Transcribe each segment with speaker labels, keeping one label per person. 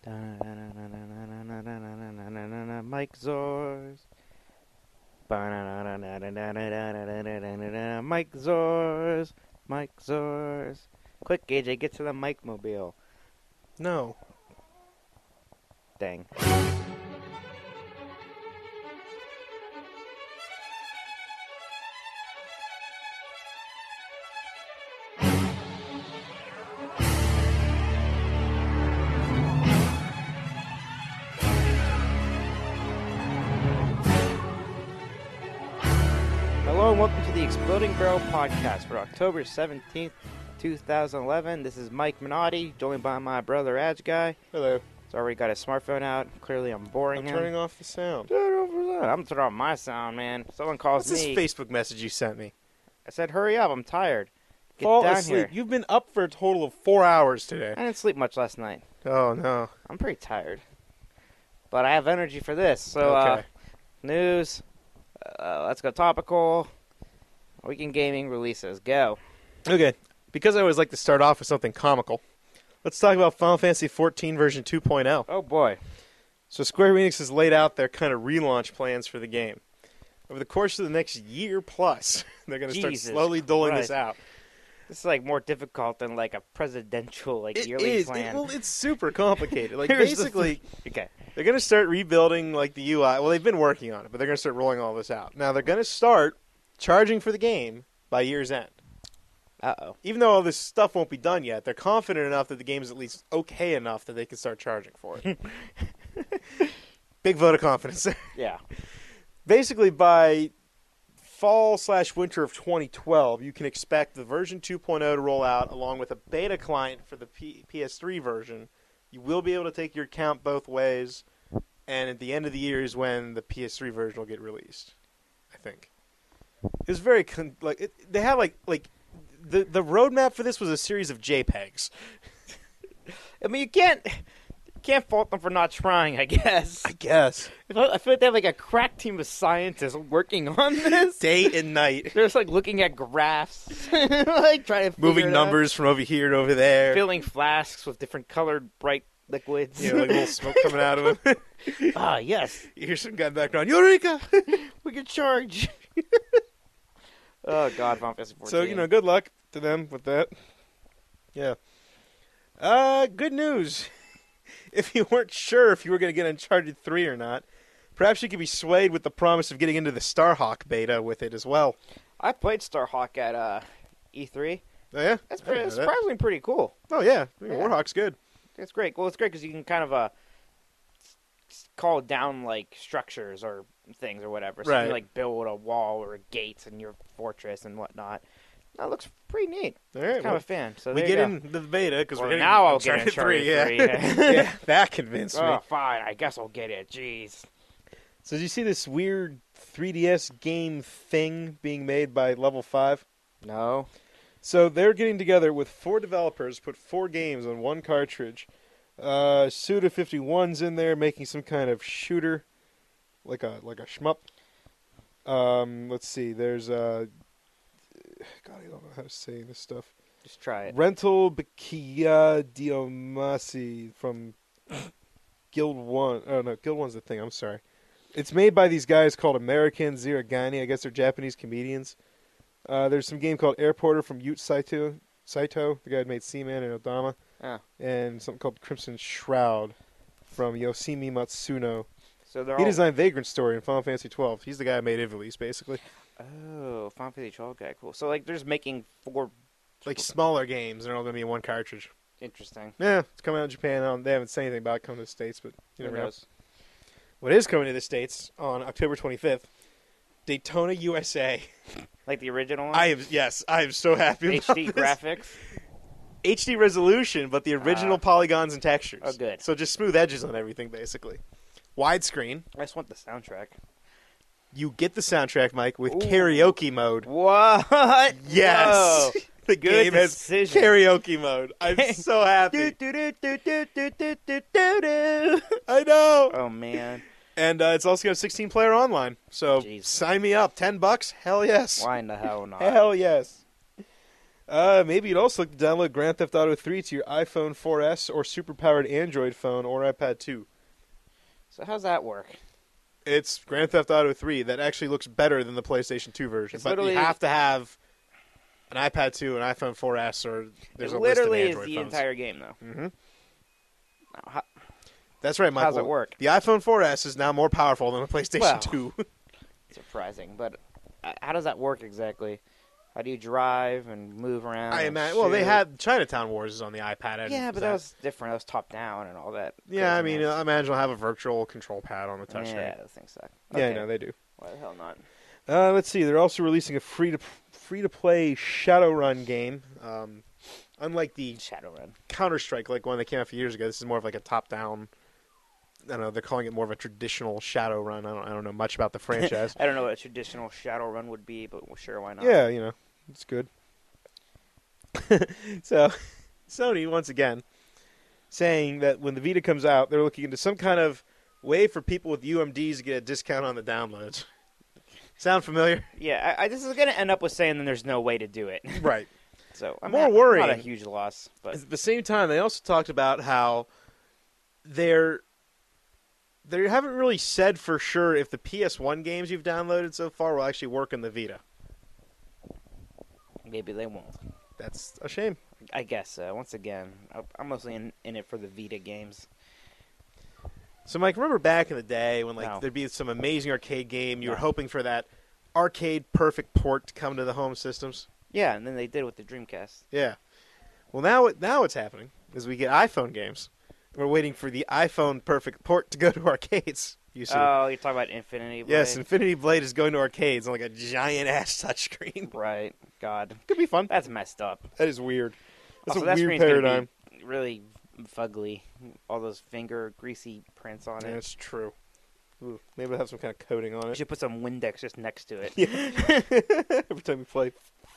Speaker 1: Mike Zors. Mike Zors. Mike Zors. Quick, AJ, get to the Mike Mobile.
Speaker 2: No.
Speaker 1: Dang. Hello and welcome to the Exploding Barrel Podcast for October 17th, 2011. This is Mike Minotti, joined by my brother Adge Guy.
Speaker 2: Hello.
Speaker 1: He's already got his smartphone out. Clearly I'm boring
Speaker 2: I'm
Speaker 1: him.
Speaker 2: turning off the sound.
Speaker 1: I'm turning off my sound, man. Someone calls
Speaker 2: What's
Speaker 1: me.
Speaker 2: this Facebook message you sent me?
Speaker 1: I said, hurry up, I'm tired. Get
Speaker 2: Fall
Speaker 1: down
Speaker 2: asleep.
Speaker 1: here.
Speaker 2: You've been up for a total of 4 hours today.
Speaker 1: I didn't sleep much last night.
Speaker 2: Oh, no.
Speaker 1: I'm pretty tired. But I have energy for this. So,
Speaker 2: Okay.
Speaker 1: News. Let's go topical. Weekend gaming releases. Go.
Speaker 2: Okay. Because I always like to start off with something comical, let's talk about Final Fantasy XIV version 2.0.
Speaker 1: Oh, boy.
Speaker 2: So Square Enix has laid out their kind of relaunch plans for the game. Over the course of the next year plus, they're going to start
Speaker 1: Jesus
Speaker 2: slowly doling this
Speaker 1: Christ.
Speaker 2: out.
Speaker 1: This is, like, more difficult than, like, a presidential,
Speaker 2: It
Speaker 1: yearly
Speaker 2: is.
Speaker 1: plan.
Speaker 2: It's super complicated. Like,
Speaker 1: Here's the
Speaker 2: basically,
Speaker 1: Okay.
Speaker 2: they're going to start rebuilding, like, the UI. Well, they've been working on it, but they're going to start rolling all this out. Now, they're going to start charging for the game by year's end.
Speaker 1: Uh-oh.
Speaker 2: Even though all this stuff won't be done yet, they're confident enough that the game is at least okay enough that they can start charging for it. Big vote of confidence there.
Speaker 1: Yeah.
Speaker 2: Basically, by fall/winter of 2012, you can expect the version 2.0 to roll out along with a beta client for the PS3 version. You will be able to take your account both ways, and at the end of the year is when the PS3 version will get released, I think. It was very they had the roadmap for this was a series of JPEGs.
Speaker 1: I mean, you can't fault them for not trying, I guess.
Speaker 2: I guess
Speaker 1: I feel like they have, like, a crack team of scientists working on this.
Speaker 2: day and night,
Speaker 1: They're just, like, looking at graphs, like, trying to figure
Speaker 2: moving
Speaker 1: it
Speaker 2: numbers from over here to over there.
Speaker 1: out. Filling flasks with different colored, bright liquids.
Speaker 2: Yeah, like little smoke coming out of them.
Speaker 1: Ah, yes.
Speaker 2: You hear some guy in the background, Eureka!
Speaker 1: We can charge. Oh, God, Final Fantasy 14.
Speaker 2: So, good luck to them with that. Yeah. Good news. If you weren't sure if you were going to get Uncharted 3 or not, perhaps you could be swayed with the promise of getting into the Starhawk beta with it as well.
Speaker 1: I played Starhawk at E3.
Speaker 2: Oh, yeah?
Speaker 1: That's
Speaker 2: I didn't know that.
Speaker 1: surprisingly pretty cool.
Speaker 2: Oh, yeah.
Speaker 1: Yeah.
Speaker 2: Warhawk's good.
Speaker 1: It's great. Well, it's great because you can kind of call down, like, structures or things or whatever. So you
Speaker 2: Right.
Speaker 1: can, like, build a wall or a gate in your fortress and whatnot. That looks pretty neat.
Speaker 2: All right.
Speaker 1: Kind of a fan. So
Speaker 2: we
Speaker 1: there
Speaker 2: get
Speaker 1: you go.
Speaker 2: into the beta because
Speaker 1: Well,
Speaker 2: we're getting
Speaker 1: now I'll get
Speaker 2: Uncharted 3.
Speaker 1: Uncharted
Speaker 2: Yeah.
Speaker 1: 3,
Speaker 2: Yeah, that convinced me.
Speaker 1: Oh, fine. I guess I'll get it. Jeez.
Speaker 2: So did you see this weird 3DS game thing being made by Level 5?
Speaker 1: No.
Speaker 2: So they're getting together with 4 developers, put 4 games on one cartridge. Suda51's in there making some kind of shooter, like a shmup. Let's see. There's God, I don't know how to say this stuff.
Speaker 1: Just try it.
Speaker 2: Rental Bakia Diomasi from Guild 1. Oh no, Guild 1's the thing. I'm sorry. It's made by these guys called American Ziragani. I guess they're Japanese comedians. There's some game called Airporter from Ute Saito, the guy who made Seaman and Odama.
Speaker 1: Oh.
Speaker 2: And something called Crimson Shroud from Yoshimi Matsuno.
Speaker 1: So they're
Speaker 2: He
Speaker 1: all...
Speaker 2: designed Vagrant Story in Final Fantasy 12. He's the guy who made Ivalice, basically.
Speaker 1: Oh, Final Fantasy 12 guy. Cool. So, like, they're just making 4...
Speaker 2: Like smaller games. They're all going to be in one cartridge.
Speaker 1: Interesting.
Speaker 2: Yeah, it's coming out in Japan. They haven't said anything about it coming to the States, but you
Speaker 1: Who
Speaker 2: never know.
Speaker 1: knows?
Speaker 2: What is coming to the States on October 25th? Daytona, USA.
Speaker 1: Like the original one?
Speaker 2: I am so happy about
Speaker 1: HD
Speaker 2: this.
Speaker 1: graphics?
Speaker 2: HD resolution, but the original polygons and textures.
Speaker 1: Oh, good.
Speaker 2: So just smooth edges on everything, basically. Widescreen.
Speaker 1: I just want the soundtrack.
Speaker 2: You get the soundtrack, Mike, with
Speaker 1: Ooh.
Speaker 2: karaoke mode.
Speaker 1: What?
Speaker 2: Yes.
Speaker 1: Whoa.
Speaker 2: The
Speaker 1: Good
Speaker 2: game has
Speaker 1: decision.
Speaker 2: karaoke mode. I'm so happy. I know.
Speaker 1: Oh, man.
Speaker 2: And it's also got a 16-player online. So
Speaker 1: Jeez.
Speaker 2: sign me up. $10? Hell yes.
Speaker 1: Why in the hell not?
Speaker 2: Hell yes. Maybe you'd also like to download Grand Theft Auto 3 to your iPhone 4S or superpowered Android phone or iPad 2.
Speaker 1: So how's that work?
Speaker 2: It's Grand Theft Auto 3 that actually looks better than the PlayStation 2 version.
Speaker 1: It's
Speaker 2: But you
Speaker 1: literally-
Speaker 2: have to have an iPad 2, an iPhone 4S, or there's
Speaker 1: It
Speaker 2: a list of
Speaker 1: literally is
Speaker 2: Android
Speaker 1: the
Speaker 2: phones.
Speaker 1: entire game, though.
Speaker 2: Mm-hmm.
Speaker 1: Now, how,
Speaker 2: That's right, Michael.
Speaker 1: how's it work?
Speaker 2: The iPhone 4S is now more powerful than the PlayStation
Speaker 1: Well,
Speaker 2: 2.
Speaker 1: Surprising, but how does that work exactly? How do you drive and move around?
Speaker 2: I
Speaker 1: and
Speaker 2: imagine. Well, they
Speaker 1: shoot?
Speaker 2: had Chinatown Wars on the iPad. and
Speaker 1: Yeah, but that was different. That was top down and all that.
Speaker 2: Yeah, I mean,
Speaker 1: craziness.
Speaker 2: I imagine they'll have a virtual control pad on the touchscreen.
Speaker 1: Yeah, those things suck.
Speaker 2: Yeah,
Speaker 1: Okay.
Speaker 2: no, they do.
Speaker 1: Why the hell not?
Speaker 2: Let's see. They're also releasing a free to play Shadowrun game. Unlike the
Speaker 1: Shadowrun.
Speaker 2: Counter-Strike, like one that came out a few years ago, this is more of like a top-down. I don't know. They're calling it more of a traditional Shadowrun. I don't know much about the franchise.
Speaker 1: I don't know what a traditional Shadowrun would be, but sure, why not?
Speaker 2: Yeah, it's good. So, Sony once again saying that when the Vita comes out, they're looking into some kind of way for people with UMDs to get a discount on the downloads. Sound familiar?
Speaker 1: Yeah, this is going to end up with saying that there's no way to do it.
Speaker 2: Right.
Speaker 1: So I'm
Speaker 2: More
Speaker 1: not
Speaker 2: worrying.
Speaker 1: a huge loss, but
Speaker 2: At the same time, they also talked about how they haven't really said for sure if the PS1 games you've downloaded so far will actually work in the Vita.
Speaker 1: maybe they won't.
Speaker 2: That's a shame.
Speaker 1: I guess. Once again, I'm mostly in it for the Vita games.
Speaker 2: So, Mike, remember back in the day when
Speaker 1: No.
Speaker 2: there'd be some amazing arcade game, you were
Speaker 1: No.
Speaker 2: hoping for that arcade perfect port to come to the home systems?
Speaker 1: Yeah, and then they did it with the Dreamcast.
Speaker 2: Yeah. Well, now what's happening is we get iPhone games. We're waiting for the iPhone perfect port to go to arcades. You see?
Speaker 1: Oh, you're talking about Infinity Blade?
Speaker 2: Yes, Infinity Blade is going to arcades on like a giant ass touchscreen.
Speaker 1: Right. God.
Speaker 2: Could be fun.
Speaker 1: That's messed up.
Speaker 2: That is weird. That's
Speaker 1: Also,
Speaker 2: a
Speaker 1: that
Speaker 2: weird
Speaker 1: screen's gonna
Speaker 2: paradigm.
Speaker 1: be really fugly. All those finger greasy prints on it.
Speaker 2: That's true. Ooh, maybe it'll have some kind of coating on
Speaker 1: You
Speaker 2: it.
Speaker 1: should put some Windex just next to it.
Speaker 2: Every time you play.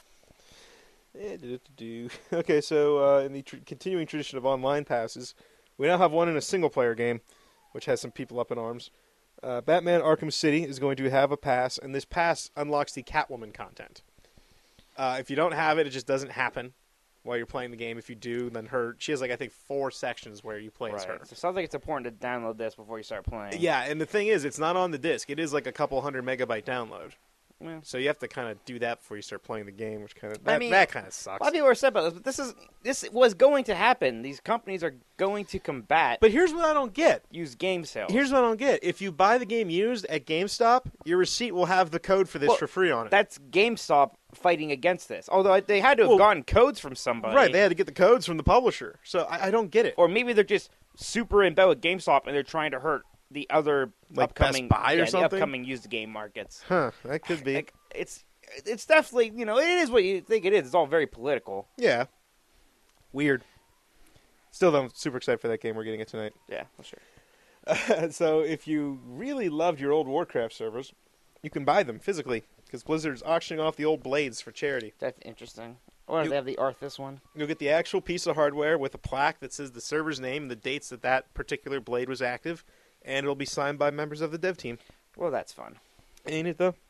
Speaker 2: Okay, so in the continuing tradition of online passes, we now have one in a single-player game, which has some people up in arms. Batman Arkham City is going to have a pass, and this pass unlocks the Catwoman content. If you don't have it, it just doesn't happen while you're playing the game. If you do, then she has, I think 4 sections where you play as her.
Speaker 1: Right. So it sounds like it's important to download this before you start playing.
Speaker 2: Yeah, and the thing is, it's not on the disc. It is like a couple 100-megabyte download.
Speaker 1: Well,
Speaker 2: So you have to kind of do that before you start playing the game, which kind of
Speaker 1: I mean,
Speaker 2: that kind of
Speaker 1: a
Speaker 2: sucks.
Speaker 1: lot of people are upset about this, but this was going to happen. These companies are going to combat
Speaker 2: But here's what I don't get.
Speaker 1: used game sales.
Speaker 2: Here's what I don't get. If you buy the game used at GameStop, your receipt will have the code for this
Speaker 1: Well,
Speaker 2: for free on it.
Speaker 1: That's GameStop fighting against this. Although they had to have
Speaker 2: Well,
Speaker 1: gotten codes from somebody.
Speaker 2: Right, they had to get the codes from the publisher. So I don't get it.
Speaker 1: Or maybe they're just super in bed with GameStop and they're trying to hurt the other
Speaker 2: Like
Speaker 1: upcoming
Speaker 2: Best Buy or
Speaker 1: the
Speaker 2: something?
Speaker 1: upcoming used game markets.
Speaker 2: Huh, that could be.
Speaker 1: Like, it's definitely, it is what you think it is. It's all very political.
Speaker 2: Yeah. Weird. Still, though, I'm super excited for that game. We're getting it tonight.
Speaker 1: Yeah, for sure.
Speaker 2: So if you really loved your old Warcraft servers, you can buy them physically, because Blizzard's auctioning off the old blades for charity.
Speaker 1: That's interesting. Or
Speaker 2: You-
Speaker 1: they have the Arthas one.
Speaker 2: You'll get the actual piece of hardware with a plaque that says the server's name and the dates that particular blade was active, and it'll be signed by members of the dev team.
Speaker 1: Well, that's fun.
Speaker 2: Ain't it, though?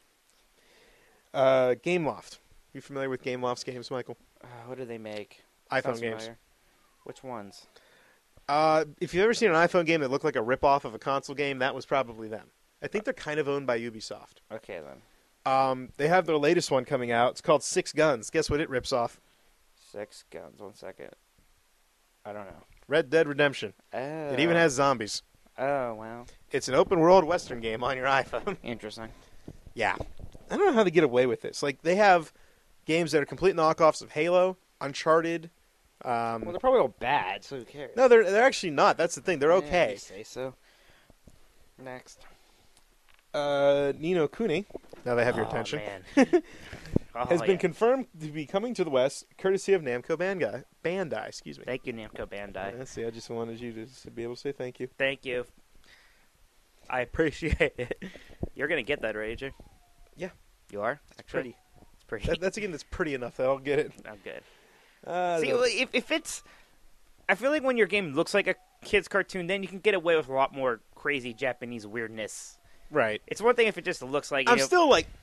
Speaker 2: Gameloft. You familiar with Gameloft's games, Michael?
Speaker 1: What do they make?
Speaker 2: iPhone
Speaker 1: Sounds
Speaker 2: games.
Speaker 1: familiar. Which ones?
Speaker 2: If you've ever seen an iPhone game that looked like a rip-off of a console game, that was probably them. I think they're kind of owned by Ubisoft.
Speaker 1: Okay, then.
Speaker 2: They have their latest one coming out. It's called Six Guns. Guess what it rips off?
Speaker 1: 6 guns. 1 second. I don't know.
Speaker 2: Red Dead Redemption.
Speaker 1: Oh.
Speaker 2: It even has zombies.
Speaker 1: Oh, wow.
Speaker 2: It's an open-world Western game on your iPhone.
Speaker 1: Interesting.
Speaker 2: Yeah. I don't know how they get away with this. Like, they have games that are complete knockoffs of Halo, Uncharted.
Speaker 1: Well, they're probably all bad, so who cares?
Speaker 2: No, they're actually not. That's the thing. They're
Speaker 1: Yeah,
Speaker 2: okay.
Speaker 1: you say so. Next.
Speaker 2: Ni no Kuni, now they have your
Speaker 1: Oh,
Speaker 2: attention,
Speaker 1: man. Oh,
Speaker 2: has been
Speaker 1: yeah.
Speaker 2: confirmed to be coming to the West, courtesy of Namco Bandai. Excuse me.
Speaker 1: Thank you, Namco Bandai.
Speaker 2: Let's see, I just wanted you to be able to say thank you.
Speaker 1: Thank you. I appreciate it. You're going to get that, right, AJ?
Speaker 2: Yeah.
Speaker 1: You are?
Speaker 2: It's pretty.
Speaker 1: It's pretty.
Speaker 2: That's pretty enough that I'll get it.
Speaker 1: I'm good. See,
Speaker 2: The-
Speaker 1: if it's... I feel like when your game looks like a kid's cartoon, then you can get away with a lot more crazy Japanese weirdness.
Speaker 2: right.
Speaker 1: It's one thing if it just looks like...
Speaker 2: I'm still like,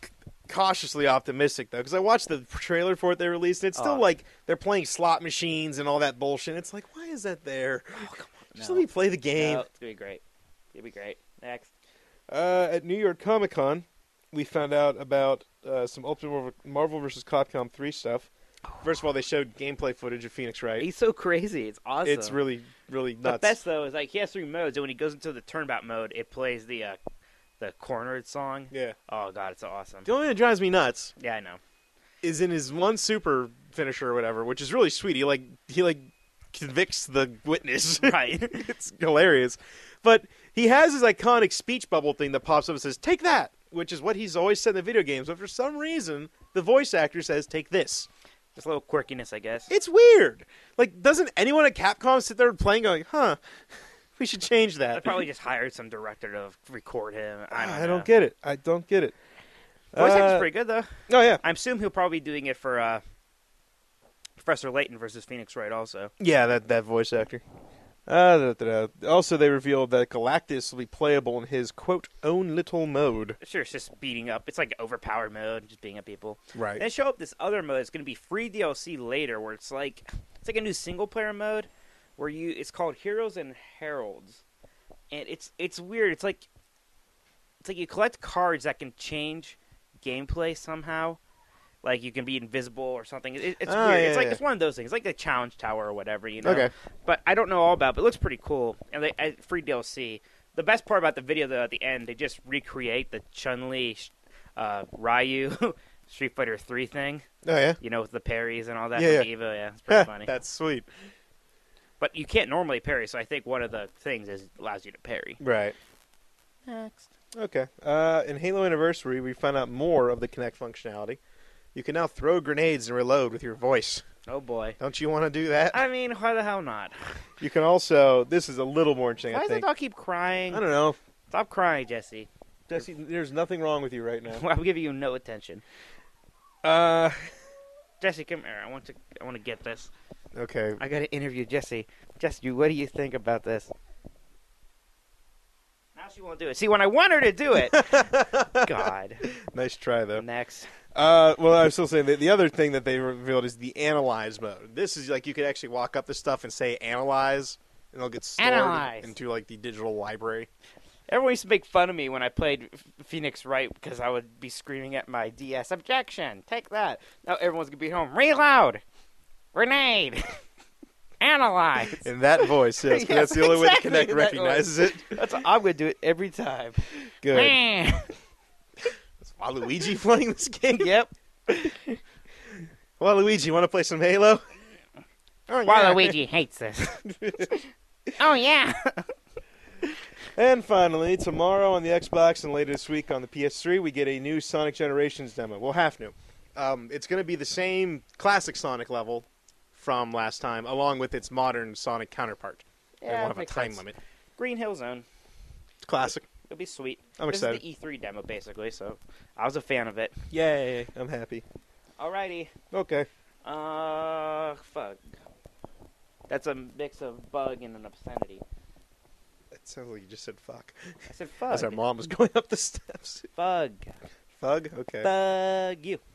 Speaker 2: cautiously optimistic though, because I watched the trailer for it they released. And it's still like they're playing slot machines and all that bullshit. It's like, why is that there?
Speaker 1: Oh, come on.
Speaker 2: Just let me play the game.
Speaker 1: No, it's gonna be great. It'll be great. Next.
Speaker 2: At New York Comic Con, we found out about some Ultimate Marvel vs. Capcom 3 stuff. First of all, they showed gameplay footage of Phoenix Wright.
Speaker 1: He's so crazy. It's awesome.
Speaker 2: It's really, really nuts.
Speaker 1: The best though is like he has 3 modes, and when he goes into the turnabout mode, it plays the cornered song.
Speaker 2: Yeah.
Speaker 1: Oh god, it's so awesome.
Speaker 2: The only thing that drives me nuts
Speaker 1: Yeah, I know.
Speaker 2: is in his one super finisher or whatever, which is really sweet. He convicts the witness.
Speaker 1: Right.
Speaker 2: It's hilarious. But he has his iconic speech bubble thing that pops up and says, "Take that," which is what he's always said in the video games. But for some reason, the voice actor says, "Take this."
Speaker 1: Just a little quirkiness, I guess.
Speaker 2: It's weird. Like, doesn't anyone at Capcom sit there playing going, huh, we should change
Speaker 1: They
Speaker 2: that?
Speaker 1: probably just hired some director to record him. I
Speaker 2: don't get it. I don't get it.
Speaker 1: Voice actor's pretty good, though.
Speaker 2: Oh, yeah.
Speaker 1: I assume he'll probably be doing it for Professor Layton versus Phoenix Wright also.
Speaker 2: Yeah, that voice actor. Also, they revealed that Galactus will be playable in his, quote, own little mode.
Speaker 1: Sure, it's just beating up. It's like overpowered mode, just beating up people.
Speaker 2: Right.
Speaker 1: They show up this other mode. It's going to be free DLC later, where it's like a new single player mode, where it's called Heroes and Heralds, and it's weird. It's like you collect cards that can change gameplay somehow. Like you can be invisible or something. It's weird.
Speaker 2: Yeah,
Speaker 1: It's one of those things, like the challenge tower or whatever, you know.
Speaker 2: Okay.
Speaker 1: But I don't know all about it. But it looks pretty cool. And free DLC. The best part about the video, though, at the end, they just recreate the Chun-Li, Ryu, Street Fighter 3 thing.
Speaker 2: Oh, yeah?
Speaker 1: You know, with the parries and all that
Speaker 2: Yeah,
Speaker 1: from
Speaker 2: yeah.
Speaker 1: Evo. Yeah, it's pretty funny.
Speaker 2: That's sweet.
Speaker 1: But you can't normally parry, so I think one of the things is it allows you to parry.
Speaker 2: Right.
Speaker 1: Next.
Speaker 2: Okay. In Halo Anniversary, we found out more of the Kinect functionality. You can now throw grenades and reload with your voice.
Speaker 1: Oh, boy.
Speaker 2: Don't you want to do that?
Speaker 1: I mean, why the hell not?
Speaker 2: You can also... This is a little more interesting,
Speaker 1: Why
Speaker 2: I
Speaker 1: does the
Speaker 2: think.
Speaker 1: dog keep crying?
Speaker 2: I don't know.
Speaker 1: Stop crying, Jesse.
Speaker 2: Jesse, there's nothing wrong with you right now.
Speaker 1: I'm giving you no attention.
Speaker 2: Uh...
Speaker 1: Jesse, come here. I want to get this.
Speaker 2: Okay.
Speaker 1: I got to interview Jesse. Jesse, what do you think about this? Now she won't do it. See, when I want her to do it, God.
Speaker 2: Nice try, though.
Speaker 1: Next.
Speaker 2: Well, I was still saying that the other thing that they revealed is the analyze mode. This is like you could actually walk up to stuff and say analyze, and it'll get stored
Speaker 1: Analyze.
Speaker 2: into like the digital library.
Speaker 1: Everyone used to make fun of me when I played Phoenix Wright because I would be screaming at my DS, objection, take that. Now everyone's going to be home, reload, grenade, analyze.
Speaker 2: In that voice, yes. 'Cause
Speaker 1: Yes,
Speaker 2: that's the only way the
Speaker 1: exactly
Speaker 2: Kinect
Speaker 1: that
Speaker 2: recognizes it.
Speaker 1: I'm going to do it every time.
Speaker 2: Good. Is Waluigi playing this game?
Speaker 1: Yep.
Speaker 2: Waluigi, want to play some Halo? Oh, yeah.
Speaker 1: Waluigi hates this. Oh, yeah.
Speaker 2: And finally, tomorrow on the Xbox and later this week on the PS3, we get a new Sonic Generations demo. Well, half new. It's going to be the same classic Sonic level from last time, along with its modern Sonic counterpart. They
Speaker 1: Yeah,
Speaker 2: won't have a
Speaker 1: makes
Speaker 2: time
Speaker 1: sense.
Speaker 2: limit.
Speaker 1: Green Hill Zone.
Speaker 2: Classic.
Speaker 1: It'll be sweet.
Speaker 2: I'm
Speaker 1: This
Speaker 2: excited.
Speaker 1: is the E3 demo, basically, so I was a fan of it.
Speaker 2: Yay, I'm happy.
Speaker 1: Alrighty.
Speaker 2: Okay.
Speaker 1: Fuck. That's a mix of bug and an obscenity.
Speaker 2: It sounds like you just said fuck.
Speaker 1: I said fuck.
Speaker 2: As our mom was going up the steps.
Speaker 1: Bug.
Speaker 2: Fug? Okay.
Speaker 1: Bug you.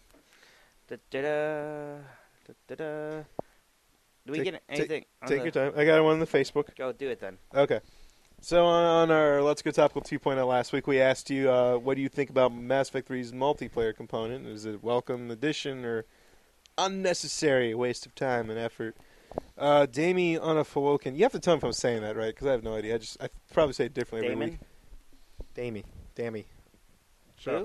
Speaker 1: Da-da-da. Da-da-da. Do we get anything? on
Speaker 2: Take
Speaker 1: the-
Speaker 2: your time. I got one on the Facebook.
Speaker 1: Go do it then.
Speaker 2: Okay. So on our Let's Go Topical 2.0 last week, we asked you, what do you think about Mass Effect 3's multiplayer component? Is it welcome addition or unnecessary waste of time and effort? Damie Unafowoken. You have to tell me if I'm saying that right, because I have no idea. I probably say it differently every
Speaker 1: Damon?
Speaker 2: week. Damie.
Speaker 1: Who?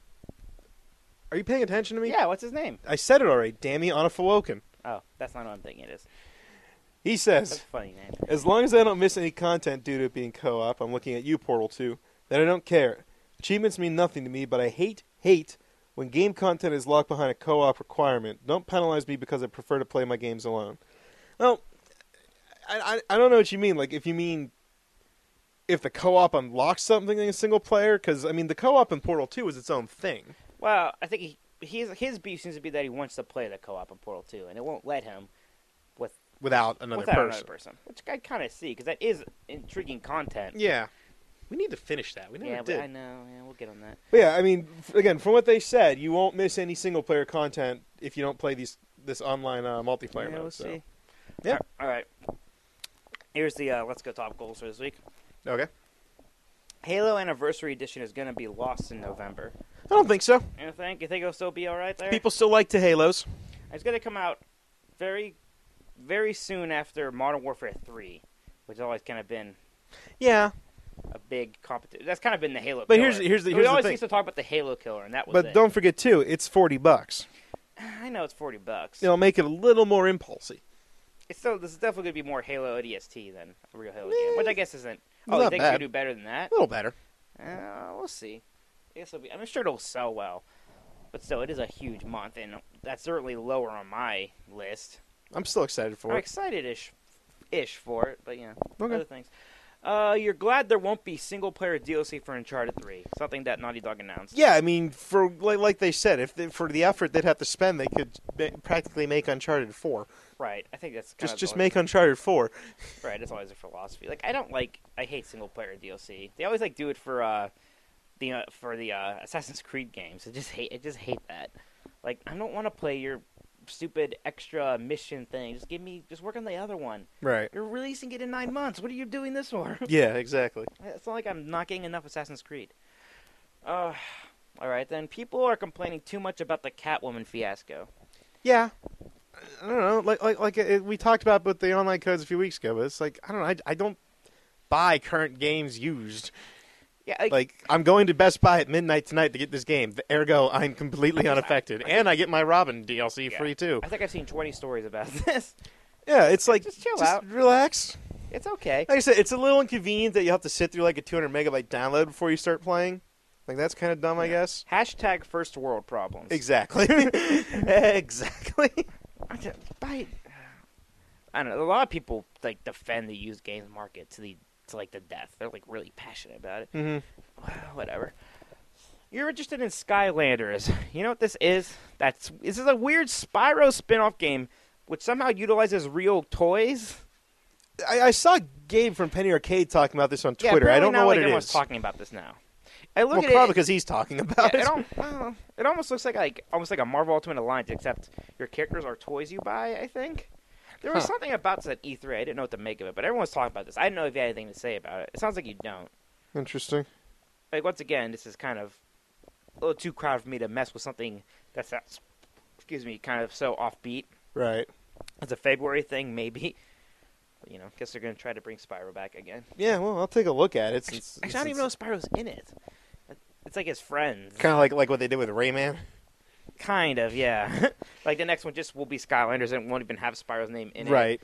Speaker 2: Are you paying attention to me?
Speaker 1: Yeah, what's his name?
Speaker 2: I said it already. Damie Unafowoken.
Speaker 1: Oh, that's not what I'm thinking it is.
Speaker 2: He
Speaker 1: That's
Speaker 2: says,
Speaker 1: a funny name.
Speaker 2: as long as I don't miss any content due to it being co-op, I'm looking at you, Portal 2, then I don't care. Achievements mean nothing to me, but I hate when game content is locked behind a co-op requirement. Don't penalize me because I prefer to play my games alone. Well, I don't know what you mean. Like, if you mean if the co-op unlocks something in a single player, because, I mean, the co-op in Portal 2 is its own thing.
Speaker 1: Well, I think his beef seems to be that he wants to play the co-op in Portal 2, and it won't let him
Speaker 2: Without another
Speaker 1: without
Speaker 2: person.
Speaker 1: another person. Which I kind of see, because that is intriguing content.
Speaker 2: Yeah. We need to finish that. We never
Speaker 1: Yeah,
Speaker 2: did.
Speaker 1: I know. Yeah, we'll get on that.
Speaker 2: But yeah, I mean, again, from what they said, you won't miss any single-player content if you don't play this online multiplayer
Speaker 1: Yeah,
Speaker 2: mode.
Speaker 1: we'll
Speaker 2: So.
Speaker 1: see.
Speaker 2: Yeah.
Speaker 1: All right. Here's the Let's Go Top Goals for this week.
Speaker 2: Okay.
Speaker 1: Halo Anniversary Edition is going to be lost in November.
Speaker 2: I don't think so.
Speaker 1: You think? You think it'll still be all right there?
Speaker 2: People still like to Halos.
Speaker 1: It's going to come out very, very soon after Modern Warfare 3, which has always kind of been
Speaker 2: Yeah,
Speaker 1: a big competition. That's kind of been the Halo
Speaker 2: but
Speaker 1: killer.
Speaker 2: here's the
Speaker 1: we always
Speaker 2: thing.
Speaker 1: used to talk about the Halo killer, and that was
Speaker 2: But
Speaker 1: it.
Speaker 2: don't forget too, it's $40.
Speaker 1: I know it's $40.
Speaker 2: It'll make it a little more impulsy.
Speaker 1: It's still, this is definitely going to be more Halo ODST than a real Halo game, which I guess isn't. Oh, you
Speaker 2: not
Speaker 1: think
Speaker 2: bad.
Speaker 1: you do better than that?
Speaker 2: A little better.
Speaker 1: We'll see. I guess I'm sure it'll sell well, but still, it is a huge month, and that's certainly lower on my list.
Speaker 2: I'm still excited for
Speaker 1: I'm
Speaker 2: it.
Speaker 1: excited-ish for it, but yeah,
Speaker 2: Okay.
Speaker 1: other things. You're glad there won't be single-player DLC for Uncharted 3, something that Naughty Dog announced.
Speaker 2: Yeah, I mean, for like they said, for the effort they'd have to spend, they could practically make Uncharted 4.
Speaker 1: Right, I think that's kind of
Speaker 2: Just make Uncharted 4.
Speaker 1: Right, that's always a philosophy. Like, I hate single-player DLC. They always do it for the Assassin's Creed games. I just hate that. Like, I don't want to play your stupid extra mission thing. Just work on the other one.
Speaker 2: Right.
Speaker 1: You're releasing it in 9 months. What are you doing this for?
Speaker 2: Yeah, exactly.
Speaker 1: It's not like I'm not getting enough Assassin's Creed. All right, then. People are complaining too much about the Catwoman fiasco.
Speaker 2: Yeah. I don't know. We talked about with the online codes a few weeks ago, but it's like, I don't know. I don't buy current games used.
Speaker 1: Yeah,
Speaker 2: Like, I'm going to Best Buy at midnight tonight to get this game. Ergo, I'm completely unaffected. And I get my Robin DLC free, too.
Speaker 1: I think I've seen 20 stories about this.
Speaker 2: Yeah, it's like,
Speaker 1: Just chill out.
Speaker 2: relax.
Speaker 1: It's okay.
Speaker 2: Like I said, it's a little inconvenient that you have to sit through like a 200 megabyte download before you start playing. Like, that's kind of dumb, I guess.
Speaker 1: Hashtag first world problems.
Speaker 2: Exactly. Exactly.
Speaker 1: I don't know. A lot of people defend the used games market to the death. They're really passionate about it.
Speaker 2: Mm-hmm.
Speaker 1: Whatever. You're interested in Skylanders. You know what this is? This is a weird Spyro spin-off game which somehow utilizes real toys.
Speaker 2: I saw Gabe from Penny Arcade talking about this on
Speaker 1: Yeah,
Speaker 2: Twitter. I don't know what it
Speaker 1: everyone's
Speaker 2: is.
Speaker 1: talking about this now. I look
Speaker 2: Well,
Speaker 1: at
Speaker 2: probably
Speaker 1: it.
Speaker 2: because he's talking about it.
Speaker 1: It almost looks like almost like a Marvel Ultimate Alliance, except your characters are toys you buy. I think there was something about this at E3. I didn't know what to make of it, but everyone's talking about this. I didn't know if you had anything to say about it. It sounds like you don't.
Speaker 2: Interesting.
Speaker 1: Like, once again, this is kind of a little too crowded for me to mess with something that's kind of so offbeat.
Speaker 2: Right.
Speaker 1: It's a February thing, maybe. But, guess they're going to try to bring Spyro back again.
Speaker 2: Yeah, well, I'll take a look at it. Since,
Speaker 1: Actually, I don't even know if Spyro's in it. It's like his friends.
Speaker 2: Kind of like what they did with Rayman.
Speaker 1: Kind of, yeah. Like, the next one just will be Skylanders and won't even have Spyro's name in it.
Speaker 2: Right.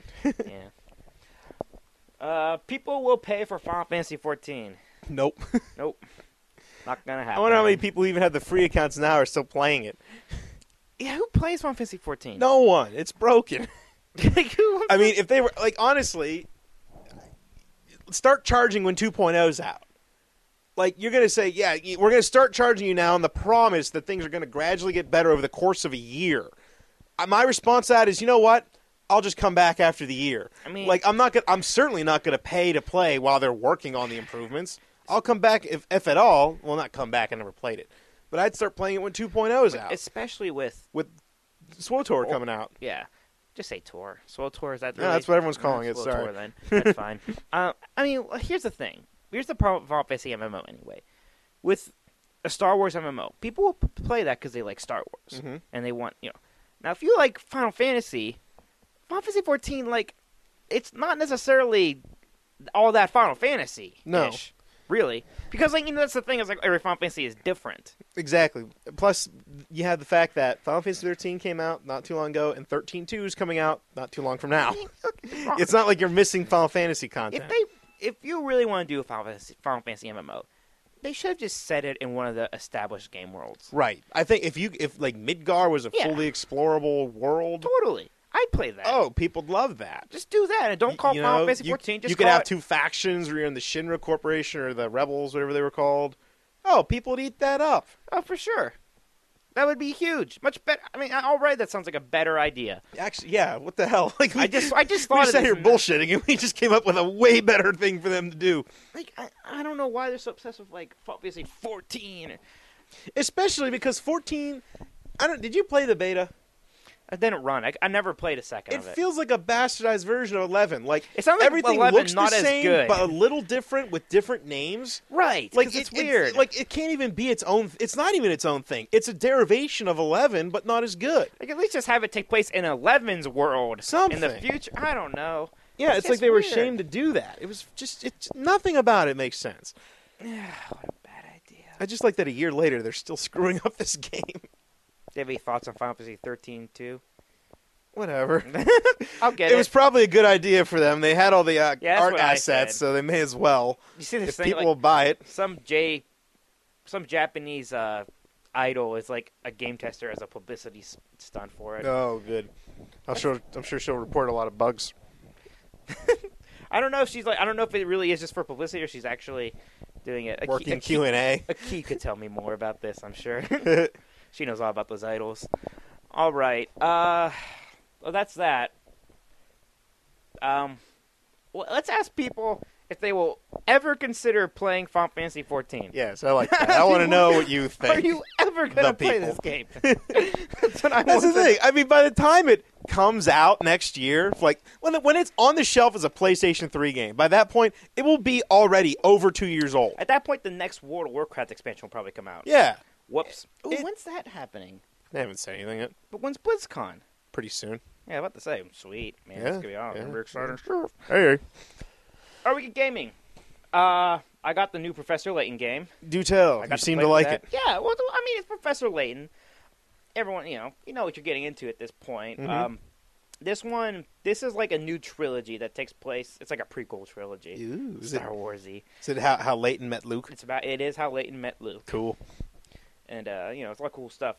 Speaker 1: Yeah. People will pay for Final Fantasy 14.
Speaker 2: Nope.
Speaker 1: Nope. Not going to happen.
Speaker 2: I wonder how many people who even have the free accounts now are still playing it.
Speaker 1: Yeah, who plays Final Fantasy 14?
Speaker 2: No one. It's broken.
Speaker 1: Who-
Speaker 2: I mean, if they were, honestly, start charging when 2.0's out. Like, you're going to say, yeah, we're going to start charging you now on the promise that things are going to gradually get better over the course of a year. My response to that is, you know what? I'll just come back after the year.
Speaker 1: I mean,
Speaker 2: I'm certainly not going to pay to play while they're working on the improvements. I'll come back if at all. Well, not come back. I never played it. But I'd start playing it when 2.0's out.
Speaker 1: especially with
Speaker 2: SWTOR coming out.
Speaker 1: Yeah. Just say tour. SWTOR, is that
Speaker 2: Yeah, that's what everyone's calling it,
Speaker 1: SWTOR,
Speaker 2: sorry.
Speaker 1: then. That's fine. I mean, here's the thing. Here's the problem with Final Fantasy MMO anyway. With a Star Wars MMO, people will play that because they like Star Wars.
Speaker 2: Mm-hmm.
Speaker 1: And they want, Now, if you like Final Fantasy 14, it's not necessarily all that Final Fantasy.
Speaker 2: No.
Speaker 1: Really. Because, that's the thing, is every Final Fantasy is different.
Speaker 2: Exactly. Plus, you have the fact that Final Fantasy 13 came out not too long ago, and 13.2 is coming out not too long from now. It's not like you're missing Final Fantasy content.
Speaker 1: If you really want to do a Final Fantasy MMO, they should have just set it in one of the established game worlds.
Speaker 2: Right. I think if Midgar was a fully explorable world,
Speaker 1: Totally. I'd play that.
Speaker 2: oh, people'd love that.
Speaker 1: Just do that, and don't call Final Fantasy 14. Just
Speaker 2: you could
Speaker 1: call
Speaker 2: have
Speaker 1: it...
Speaker 2: two factions where you're in the Shinra Corporation or the Rebels, whatever they were called. Oh, people would eat that up.
Speaker 1: Oh, for sure. That would be huge. Much better. I mean, already that sounds like a better idea.
Speaker 2: Actually, yeah. What the hell? Like
Speaker 1: I just
Speaker 2: we
Speaker 1: thought of
Speaker 2: sat
Speaker 1: this
Speaker 2: here bullshitting, and we just came up with a way better thing for them to do.
Speaker 1: Like, I don't know why they're so obsessed with, like, obviously 14.
Speaker 2: Especially because 14. Did you play the beta?
Speaker 1: I didn't run. I never played a second
Speaker 2: It
Speaker 1: of it.
Speaker 2: feels like a bastardized version of 11. Like
Speaker 1: It sounds like
Speaker 2: everything
Speaker 1: 11
Speaker 2: looks
Speaker 1: not
Speaker 2: the
Speaker 1: as
Speaker 2: same,
Speaker 1: good.
Speaker 2: but a little different with different names.
Speaker 1: Right.
Speaker 2: Like
Speaker 1: It's weird.
Speaker 2: Like it can't even be its own. It's not even its own thing. It's a derivation of 11, but not as good.
Speaker 1: Like, at least just have it take place in 11's world.
Speaker 2: Something.
Speaker 1: In the future. I don't know.
Speaker 2: Yeah, it's like
Speaker 1: just
Speaker 2: they were
Speaker 1: weird.
Speaker 2: ashamed to do that. It was just nothing about it makes sense.
Speaker 1: What a bad idea.
Speaker 2: I just like that a year later they're still screwing up this game.
Speaker 1: Do you have any thoughts on Final Fantasy 13 too?
Speaker 2: Whatever.
Speaker 1: I'll get
Speaker 2: It was probably a good idea for them. They had all the
Speaker 1: that's
Speaker 2: art
Speaker 1: what I
Speaker 2: assets,
Speaker 1: said.
Speaker 2: so they may as well.
Speaker 1: You see this
Speaker 2: If
Speaker 1: thing,
Speaker 2: people
Speaker 1: like,
Speaker 2: will buy it.
Speaker 1: some Japanese idol is like a game tester as a publicity stunt for it.
Speaker 2: Oh, good. I'm sure she'll report a lot of bugs.
Speaker 1: I don't know if she's like. I don't know if it really is just for publicity or she's actually doing it.
Speaker 2: Working Q&A.
Speaker 1: Aki could tell me more about this. I'm sure she knows all about those idols. All right. Well, that's that. Well, let's ask people if they will ever consider playing Final Fantasy 14.
Speaker 2: Yes, I like that. I want to know what you think.
Speaker 1: Are you ever going to
Speaker 2: The
Speaker 1: play
Speaker 2: people.
Speaker 1: this game? That's what I
Speaker 2: That's the
Speaker 1: want to
Speaker 2: thing. I mean, by the time it comes out next year, like when it's on the shelf as a PlayStation 3 game, by that point it will be already over 2 years old.
Speaker 1: At that point, the next World of Warcraft expansion will probably come out.
Speaker 2: Yeah,
Speaker 1: Whoops. Ooh,
Speaker 2: It-
Speaker 1: when's that happening?
Speaker 2: they haven't said anything yet.
Speaker 1: But when's BlizzCon?
Speaker 2: Pretty soon.
Speaker 1: Yeah, about to say. Sweet, man.
Speaker 2: Yeah,
Speaker 1: It's gonna be awesome.
Speaker 2: yeah.
Speaker 1: Very exciting stuff.
Speaker 2: Hey,
Speaker 1: Are we gaming? I got the new Professor Layton game.
Speaker 2: do tell.
Speaker 1: I
Speaker 2: You
Speaker 1: got
Speaker 2: seem
Speaker 1: play
Speaker 2: to like
Speaker 1: that.
Speaker 2: it.
Speaker 1: Yeah, well, I mean, it's Professor Layton. Everyone, you know what you're getting into at this point.
Speaker 2: Mhm.
Speaker 1: This is like a new trilogy that takes place. It's like a prequel trilogy,
Speaker 2: Ooh, is
Speaker 1: Star Warsy.
Speaker 2: it how Leighton met Luke?
Speaker 1: It is how Layton met Luke,
Speaker 2: Cool.
Speaker 1: and it's a lot of cool stuff.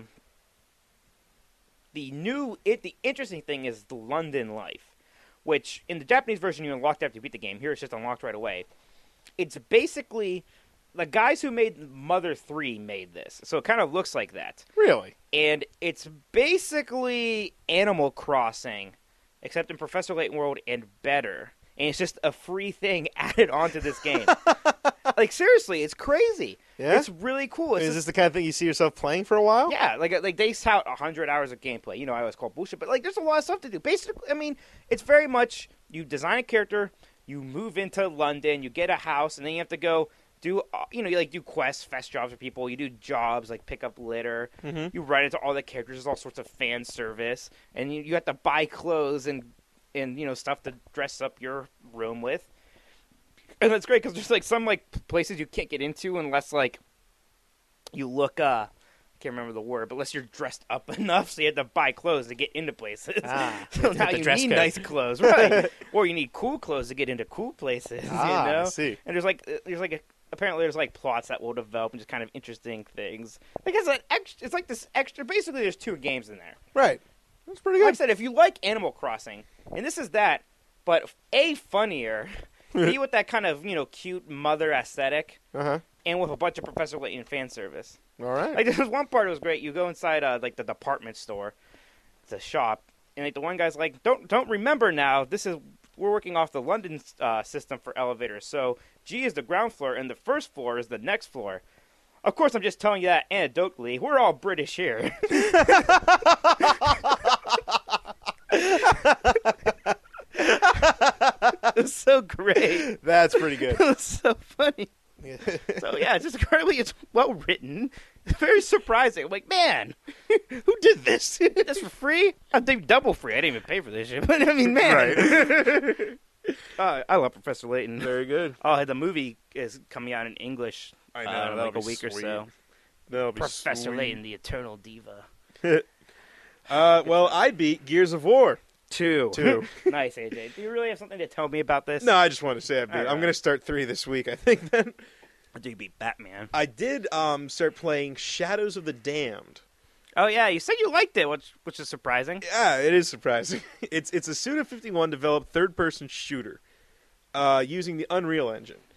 Speaker 1: The interesting thing is the London life, which in the Japanese version you unlocked after you beat the game. Here it's just unlocked right away. It's basically the guys who made Mother 3 made this, so it kind of looks like that.
Speaker 2: Really?
Speaker 1: And it's basically Animal Crossing, except in Professor Layton World and better. And it's just a free thing added onto this game. Like, seriously, it's crazy.
Speaker 2: Yeah?
Speaker 1: It's really cool. It's
Speaker 2: Is
Speaker 1: just-
Speaker 2: this the kind of thing you see yourself playing for a while?
Speaker 1: yeah, like they tout 100 hours of gameplay. You know, I always call it bullshit, but like, there's a lot of stuff to do. Basically, I mean, it's very much you design a character, you move into London, you get a house, and then you have to go do, you like do quests, fetch jobs for people. You do jobs like pick up litter.
Speaker 2: Mhm.
Speaker 1: You run into all the characters. There's all sorts of fan service, and you have to buy clothes and stuff to dress up your room with. And that's great because there's like some like places you can't get into unless like you look I can't remember the word, but unless you're dressed up enough, so you have to buy clothes to get into places. So now
Speaker 2: the
Speaker 1: you
Speaker 2: dress
Speaker 1: need
Speaker 2: code.
Speaker 1: nice clothes, right? Or you need cool clothes to get into cool places.
Speaker 2: Ah,
Speaker 1: you know?
Speaker 2: I see.
Speaker 1: And apparently there's like plots that will develop and just kind of interesting things. Like it's like this extra. Basically, there's 2 games in there.
Speaker 2: Right. That's pretty
Speaker 1: Like I
Speaker 2: good.
Speaker 1: said, if you like Animal Crossing, and this is that, but funnier, be with that kind of cute mother aesthetic,
Speaker 2: Uh-huh.
Speaker 1: and with a bunch of Professor Layton fan service.
Speaker 2: All right.
Speaker 1: Like, there's one part that was great. You go inside like the department store, the shop, and like the one guy's like, "Don't remember now. We're working off the London system for elevators. So G is the ground floor, and the first floor is the next floor." Of course, I'm just telling you that anecdotally. We're all British here. It's so great.
Speaker 2: That's pretty good.
Speaker 1: It's so funny. So yeah, it's just incredibly, it's well written. It's very surprising. I'm like, man, who did this? This for free? I think double free. I didn't even pay for this shit. But I mean, man.
Speaker 2: Right.
Speaker 1: I love Professor Layton.
Speaker 2: Very good.
Speaker 1: Oh, the movie is coming out in English.
Speaker 2: I
Speaker 1: in
Speaker 2: know. That'll
Speaker 1: like a
Speaker 2: be
Speaker 1: week or
Speaker 2: sweet.
Speaker 1: so.
Speaker 2: That'll be
Speaker 1: Professor
Speaker 2: sweet.
Speaker 1: Layton, the Eternal Diva.
Speaker 2: Well, I beat Gears of War.
Speaker 1: 2.
Speaker 2: 2.
Speaker 1: Nice, AJ. Do you really have something to tell me about this?
Speaker 2: No, I just wanted to say I beat.
Speaker 1: All right.
Speaker 2: I'm going to start 3 this week, I think, then.
Speaker 1: Do you beat Batman?
Speaker 2: I did start playing Shadows of the Damned.
Speaker 1: Oh yeah, you said you liked it, which is surprising.
Speaker 2: Yeah, it is surprising. It's a Suda 51 developed third-person shooter using the Unreal Engine.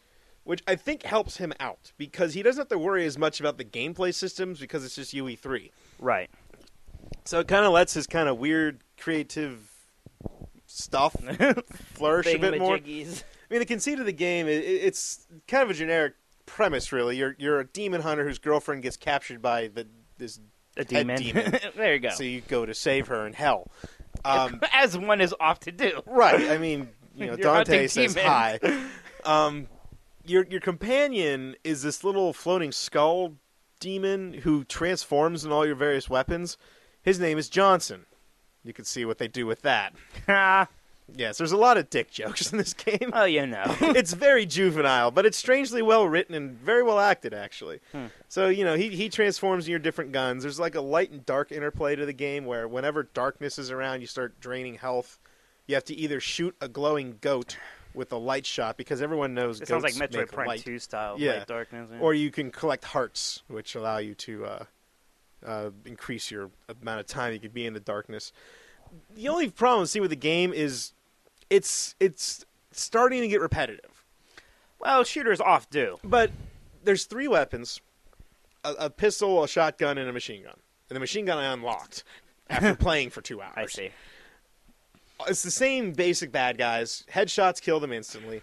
Speaker 2: which I think helps him out because he doesn't have to worry as much about the gameplay systems because it's just UE3.
Speaker 1: Right.
Speaker 2: So it kind of lets his kind of weird creative stuff flourish a bit more.
Speaker 1: Thingamajiggies.
Speaker 2: I mean, the conceit of the game, it's kind of a generic premise, really. You're a demon hunter whose girlfriend gets captured by this
Speaker 1: A
Speaker 2: head
Speaker 1: demon. There you go.
Speaker 2: So you go to save her in hell.
Speaker 1: As one is off to do.
Speaker 2: Right. I mean,
Speaker 1: You're
Speaker 2: Dante
Speaker 1: hunting
Speaker 2: says
Speaker 1: demons.
Speaker 2: hi. Your companion is this little floating skull demon who transforms in all your various weapons. His name is Johnson. You can see what they do with that. Yes, there's a lot of dick jokes in this game.
Speaker 1: Oh, you know.
Speaker 2: It's very juvenile, but it's strangely well written and very well acted, actually. So, he transforms in your different guns. There's like a light and dark interplay to the game where whenever darkness is around, you start draining health. You have to either shoot a glowing goat with a light shot, because everyone knows
Speaker 1: It
Speaker 2: goats
Speaker 1: sounds like Metroid
Speaker 2: make
Speaker 1: Prime
Speaker 2: light.
Speaker 1: 2 style.
Speaker 2: Yeah.
Speaker 1: Light darkness. Yeah.
Speaker 2: Or you can collect hearts, which allow you to increase your amount of time you can be in the darkness. The only problem I see with the game is it's starting to get repetitive.
Speaker 1: Well, shooters off do.
Speaker 2: But there's 3 weapons, a pistol, a shotgun, and a machine gun. And the machine gun I unlocked after playing for 2 hours.
Speaker 1: I see.
Speaker 2: It's the same basic bad guys. Headshots kill them instantly.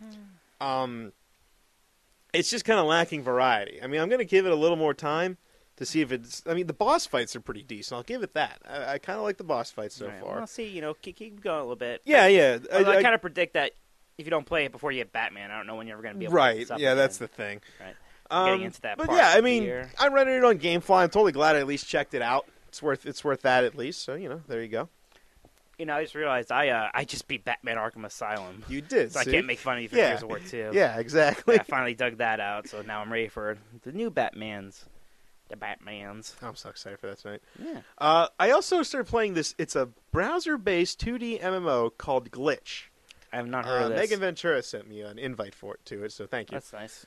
Speaker 2: It's just kind of lacking variety. I mean, I'm going to give it a little more time to see if it's... I mean, the boss fights are pretty decent. I'll give it that. I kind of like the boss fights so far.
Speaker 1: Well, see, keep going a little bit.
Speaker 2: Yeah, yeah.
Speaker 1: I kind of predict that if you don't play it before you get Batman, I don't know when you're ever going to be able to pick
Speaker 2: Right,
Speaker 1: this up
Speaker 2: yeah,
Speaker 1: again.
Speaker 2: that's the thing.
Speaker 1: Right. Getting into that
Speaker 2: but
Speaker 1: part
Speaker 2: yeah, I
Speaker 1: of the
Speaker 2: mean,
Speaker 1: year.
Speaker 2: I rented it on GameFly. I'm totally glad I at least checked it out. It's worth that at least. So, there you go.
Speaker 1: I just realized I just beat Batman Arkham Asylum.
Speaker 2: You did,
Speaker 1: So I
Speaker 2: see?
Speaker 1: can't make fun of you for
Speaker 2: Yeah.
Speaker 1: Gears of War 2.
Speaker 2: Yeah, exactly.
Speaker 1: I finally dug that out, so now I'm ready for the new Batmans. The Batmans.
Speaker 2: I'm so excited for that tonight.
Speaker 1: Yeah.
Speaker 2: I also started playing this. It's a browser-based 2D MMO called Glitch.
Speaker 1: I have not heard of this.
Speaker 2: Megan Ventura sent me an invite to it, so thank you.
Speaker 1: That's nice.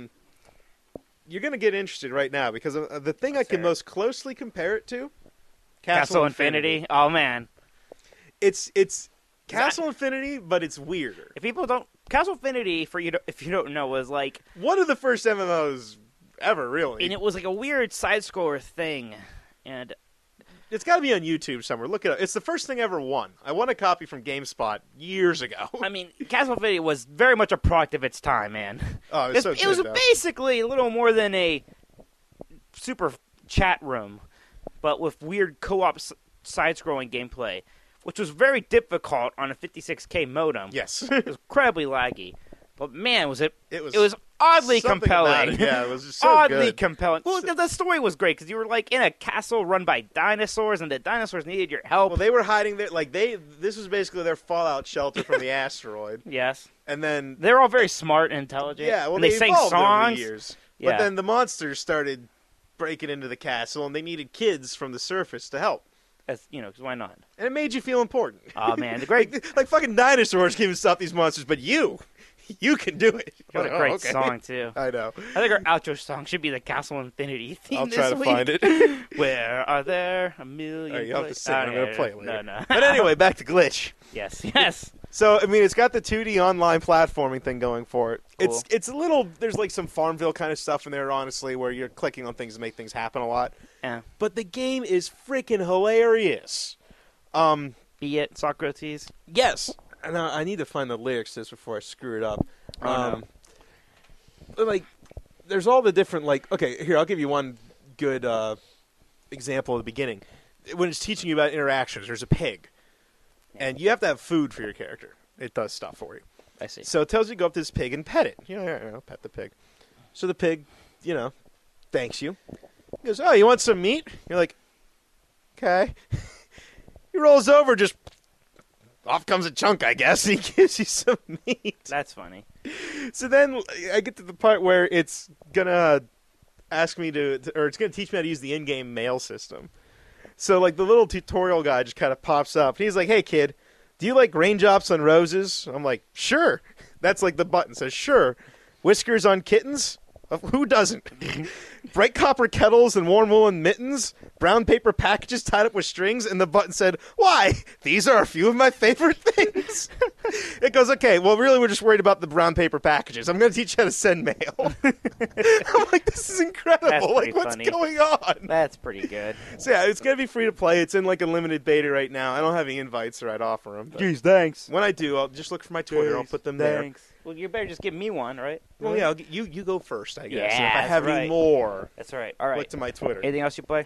Speaker 2: You're going to get interested right now because the thing I can
Speaker 1: Fair.
Speaker 2: most closely compare it to,
Speaker 1: Castle Infinity. Oh, man.
Speaker 2: It's Castle Infinity, but it's weirder.
Speaker 1: If people don't... Castle Infinity, if you don't know, was like...
Speaker 2: One of the first MMOs ever, really.
Speaker 1: And it was like a weird side-scroller thing. And...
Speaker 2: It's got to be on YouTube somewhere. Look it up. It's the first thing I ever won. I won a copy from GameSpot years ago.
Speaker 1: I mean, Castle Infinity was very much a product of its time, man.
Speaker 2: Oh, it
Speaker 1: It was basically a little more than a super chat room, but with weird co-op side-scrolling gameplay, which was very difficult on a 56K modem.
Speaker 2: Yes.
Speaker 1: It was incredibly laggy. But man, was it
Speaker 2: It
Speaker 1: was oddly
Speaker 2: something
Speaker 1: compelling.
Speaker 2: about it, yeah, it was just so
Speaker 1: oddly
Speaker 2: good.
Speaker 1: compelling. Well, the story was great because you were like in a castle run by dinosaurs, and the dinosaurs needed your help.
Speaker 2: Well, they were hiding there. This was basically their fallout shelter from the asteroid.
Speaker 1: Yes,
Speaker 2: And then,
Speaker 1: they're all very smart and intelligent.
Speaker 2: yeah, well,
Speaker 1: and they sang
Speaker 2: evolved over
Speaker 1: songs.
Speaker 2: the years.
Speaker 1: Yeah.
Speaker 2: But then the monsters started breaking into the castle, and they needed kids from the surface to help.
Speaker 1: As, because why not?
Speaker 2: And it made you feel important.
Speaker 1: Oh man, the great,
Speaker 2: like fucking dinosaurs can't even stop these monsters, but you can do it.
Speaker 1: what a
Speaker 2: You're like,
Speaker 1: great
Speaker 2: "Oh, okay."
Speaker 1: song too.
Speaker 2: I know.
Speaker 1: I think our outro song should be the Castle Infinity theme.
Speaker 2: I'll
Speaker 1: this
Speaker 2: try to
Speaker 1: week.
Speaker 2: find it.
Speaker 1: Where are there a million?
Speaker 2: All right, you have to
Speaker 1: places?
Speaker 2: sing. I'm going to play it later.
Speaker 1: No.
Speaker 2: But anyway, back to Glitch.
Speaker 1: yes.
Speaker 2: So, I mean, it's got the 2D online platforming thing going for it.
Speaker 1: Cool.
Speaker 2: It's a little, there's like some Farmville kind of stuff in there, honestly, where you're clicking on things to make things happen a lot.
Speaker 1: Yeah.
Speaker 2: But the game is freaking hilarious.
Speaker 1: Be it Socrates.
Speaker 2: Yes. And I need to find the lyrics to this before I screw it up.
Speaker 1: Oh,
Speaker 2: But, like, there's all the different, like, okay, here, I'll give you one good example at the beginning. When it's teaching you about interactions, there's a pig. And you have to have food for your character. It does stuff for you.
Speaker 1: I see.
Speaker 2: So it tells you to go up to this pig and pet it. Pet the pig. So the pig, thanks you. He goes, oh, you want some meat? You're like, okay. He rolls over, just off comes a chunk, I guess. He gives you some meat.
Speaker 1: That's funny.
Speaker 2: So then I get to the part where it's going to ask me or it's going to teach me how to use the in-game mail system. So, like, the little tutorial guy just kind of pops up. And he's like, hey, kid, do you like raindrops on roses? I'm like, sure. That's like the button says, sure. Whiskers on kittens? Who doesn't? bright copper kettles and warm woolen mittens, brown paper packages tied up with strings, and the button said, "Why? These are a few of my favorite things." It goes, "Okay, well, really, we're just worried about the brown paper packages. I'm going to teach you how to send mail." I'm like, this is incredible.
Speaker 1: That's
Speaker 2: Like,
Speaker 1: pretty
Speaker 2: what's
Speaker 1: funny.
Speaker 2: going on?
Speaker 1: That's pretty good.
Speaker 2: So, yeah, it's going to be free to play. It's in, like, a limited beta right now. I don't have any invites, or I'd offer them. But
Speaker 3: thanks.
Speaker 2: when I do, I'll just look for my Twitter. I'll put them there.
Speaker 3: Thanks.
Speaker 1: Well, you better just give me one, right?
Speaker 2: Well, yeah, you go first, I guess.
Speaker 1: Yeah,
Speaker 2: And if I
Speaker 1: that's
Speaker 2: have any
Speaker 1: right.
Speaker 2: more,
Speaker 1: That's all right. All right.
Speaker 2: look to my Twitter.
Speaker 1: Anything else you play?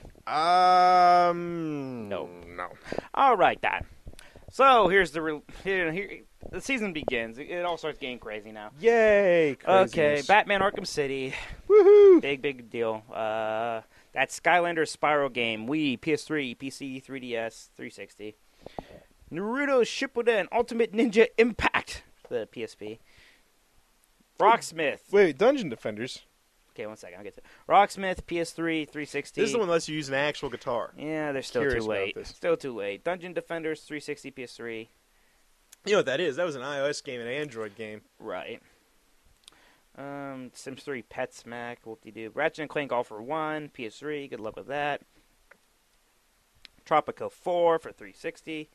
Speaker 2: No.
Speaker 1: All right, then. So here's the here the season begins. It all starts getting crazy now.
Speaker 2: Yay!
Speaker 1: Okay,
Speaker 2: Craziness.
Speaker 1: Batman Arkham City.
Speaker 2: Woohoo!
Speaker 1: Big deal. That Skylanders Spiral game. Wii, PS3, PC, 3DS, 360. Naruto Shippuden Ultimate Ninja Impact for the PSP. Rocksmith.
Speaker 2: Wait, Dungeon Defenders.
Speaker 1: Okay, 1 second. I'll get to it. Rocksmith, PS3, 360.
Speaker 2: This is the one that lets you use an actual guitar.
Speaker 1: Yeah, they're still
Speaker 2: Curious
Speaker 1: too
Speaker 2: about
Speaker 1: late.
Speaker 2: this.
Speaker 1: Still too late. Dungeon Defenders, 360, PS3.
Speaker 2: You know what that is? That was an iOS game, an Android game.
Speaker 1: Right. Sims 3 Pet Smack, whoop-de-doo. Ratchet and Clank All for One, PS3, good luck with that. Tropico 4 for 360.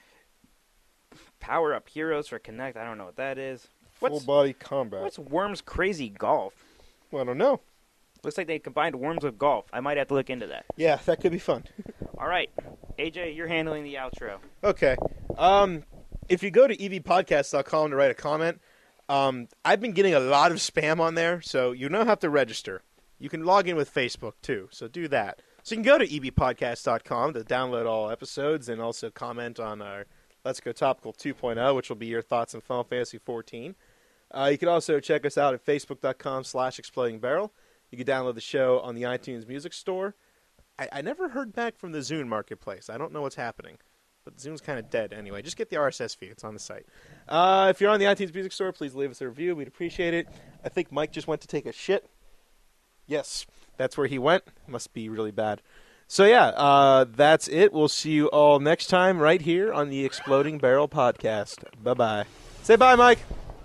Speaker 1: Power Up Heroes for Kinect, I don't know what that is.
Speaker 2: Full body combat.
Speaker 1: What's Worms Crazy Golf?
Speaker 2: Well, I don't know.
Speaker 1: Looks like they combined Worms with golf. I might have to look into that.
Speaker 2: Yeah, that could be fun.
Speaker 1: All right. AJ, you're handling the outro.
Speaker 2: Okay. If you go to evpodcast.com to write a comment, I've been getting a lot of spam on there, so you don't have to register. You can log in with Facebook, too, so do that. So you can go to evpodcast.com to download all episodes and also comment on our Let's Go Topical 2.0, which will be your thoughts on Final Fantasy XIV. You can also check us out at facebook.com/explodingbarrel. You can download the show on the iTunes Music Store. I never heard back from the Zune Marketplace. I don't know what's happening. But Zune's kind of dead anyway. Just get the RSS feed. It's on the site. If you're on the iTunes Music Store, please leave us a review. We'd appreciate it. I think Mike just went to take a shit. Yes, that's where he went. Must be really bad. So, yeah, that's it. We'll see you all next time right here on the Exploding Barrel Podcast. Bye-bye. Say bye, Mike.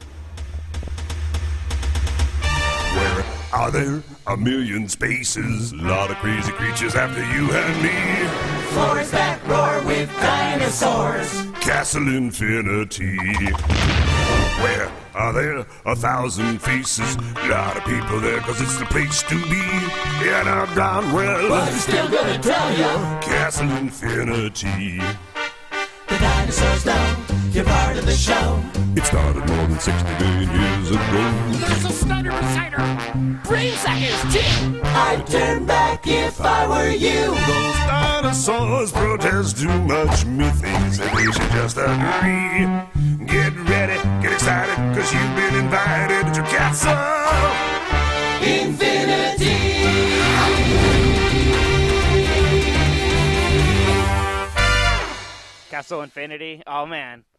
Speaker 4: Where are there a million spaces? A lot of crazy creatures after you and me.
Speaker 5: Floors that roar with dinosaurs.
Speaker 4: Castle Infinity. Where are there 1,000 faces? A lot of people there, 'cause it's the place to be. Yeah, now gone well.
Speaker 5: But I'm still gonna tell you,
Speaker 4: Castle Infinity.
Speaker 5: the dinosaurs know you're part of the show.
Speaker 4: It started more than 60 billion years ago.
Speaker 5: There's a Snyder Decider. Brainsack is too. I'd turn back if I were you.
Speaker 4: Those dinosaurs protest too much. Methinks that we should just agree. Get ready, get excited, 'cause you've been invited to Castle
Speaker 5: Infinity.
Speaker 1: Castle Infinity? Oh, man.